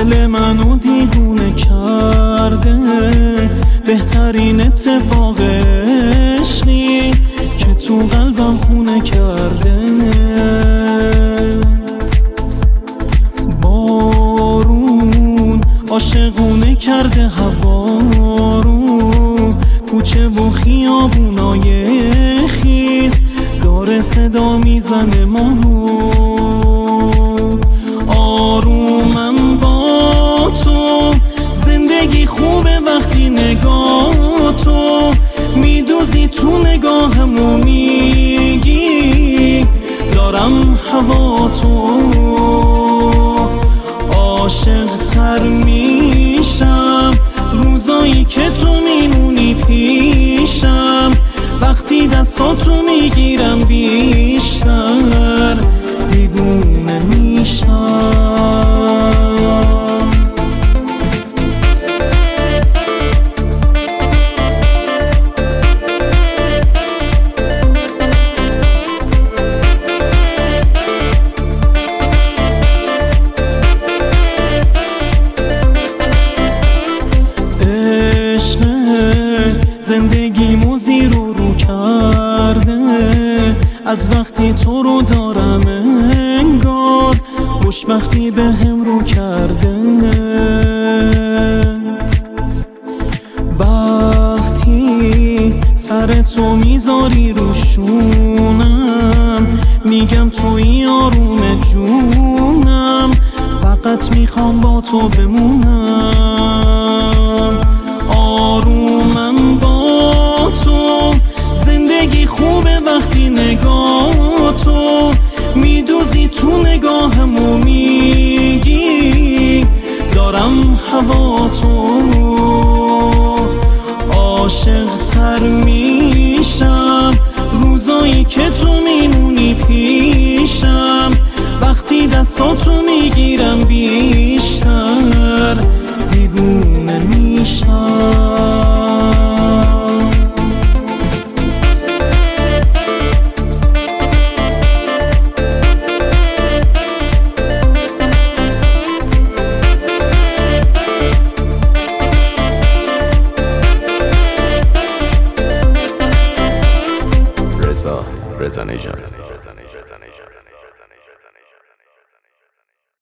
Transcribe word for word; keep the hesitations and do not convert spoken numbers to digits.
دل منو دیوونه کرده، بهترین اتفاق عشقی که تو قلبم خونه کرده. بارون عاشقونه کرده هوا رو، کوچه و خیابونای خیس داره صدا میزنه مانو. آرومم با تو، زندگی خوبه وقتی نگاه تو میدوزی تو نگاهم و میگی دارم هوا تو. عاشق تر میشم روزایی که تو میمونی پیشم، وقتی دستاتو میگیرم بیشتر دیوونه میشم. زندگیمو زیر و رو کرده، از وقتی تو رو دارم انگار خوشبختی به هم رو کرده. وقتی سر تو میذاری رو شونم، میگم توی آروم جونم، فقط میخوام با تو بمونم. آرومم با تو، زندگی خوبه وقتی نگاه تو میدوزی تو نگاهم و میگی دارم هوا تو. عاشق تر میشم روزایی که تو میمونی پیشم، وقتی دستاتو میگیرم بیشتر دیوونه میشم. رضا نژاد.